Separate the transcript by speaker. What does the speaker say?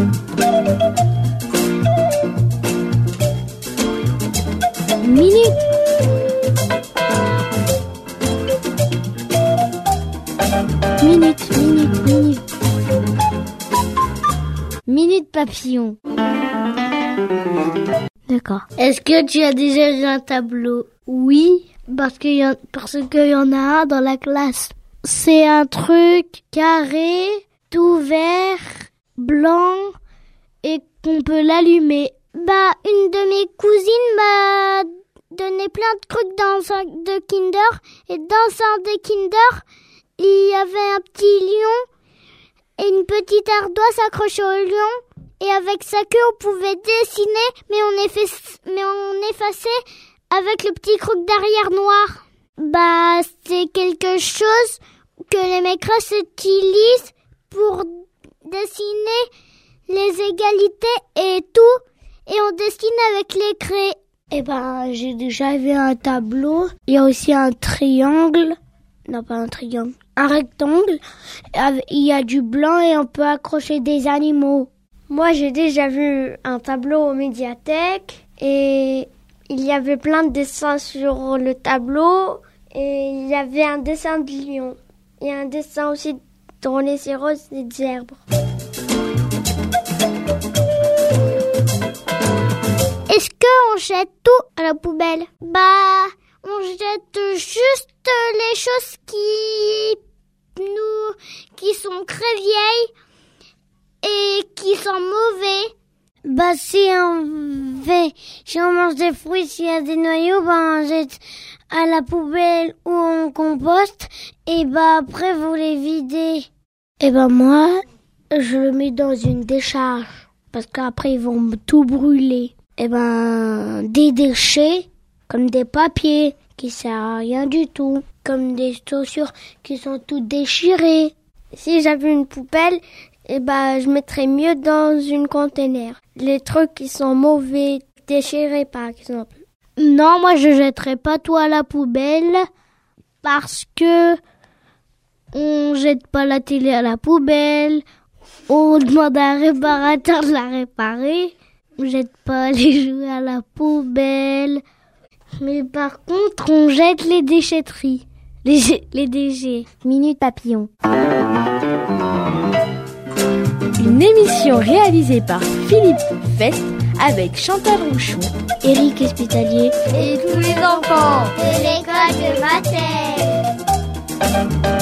Speaker 1: Minute. Minute papillon. D'accord. Est-ce que tu as déjà vu un tableau? Oui, parce qu'il y en a un dans la classe. C'est un truc carré, tout vert, blanc et qu'on peut l'allumer. Une de mes cousines m'a donné plein de trucs dans un sac de Kinder. Et dans un sac de Kinder, il y avait un petit lion et une petite ardoise accrochée au lion. Et avec sa queue, on pouvait dessiner, mais on effaçait avec le petit croc derrière noir. C'est quelque chose que les maîtresses utilisent pour dessiner les égalités et tout. Et on dessine avec les craies. J'ai déjà vu un tableau. Il y a aussi un triangle. Non, pas un triangle. Un rectangle. Il y a du blanc et on peut accrocher des animaux. Moi, j'ai déjà vu un tableau aux médiathèques. Et il y avait plein de dessins sur le tableau. Et il y avait un dessin de lion. Et un dessin aussi de rhinocéros et de zèbre. Est-ce qu'on jette tout à la poubelle? On jette juste les choses qui sont très vieilles et qui sont mauvais. Si on mange des fruits, s'il y a des noyaux, on jette à la poubelle ou on composte. Et après, vous les videz. Moi, je le mets dans une décharge. Parce qu'après, ils vont tout brûler. Des déchets, comme des papiers, qui servent à rien du tout. Comme des chaussures qui sont toutes déchirées. Si j'avais une poubelle, je mettrais mieux dans une conteneur. Les trucs qui sont mauvais, déchirés par exemple. Non, moi je jetterais pas tout à la poubelle parce que on jette pas la télé à la poubelle. On demande à un réparateur de la réparer. On jette pas les jouets à la poubelle. Mais par contre, on jette les déchetteries. Les déchets. Minute papillon.
Speaker 2: Une émission réalisée par Philippe Fest avec Chantal Rouchou,
Speaker 1: Éric Espitalier
Speaker 3: et tous les enfants de l'école de Mattel.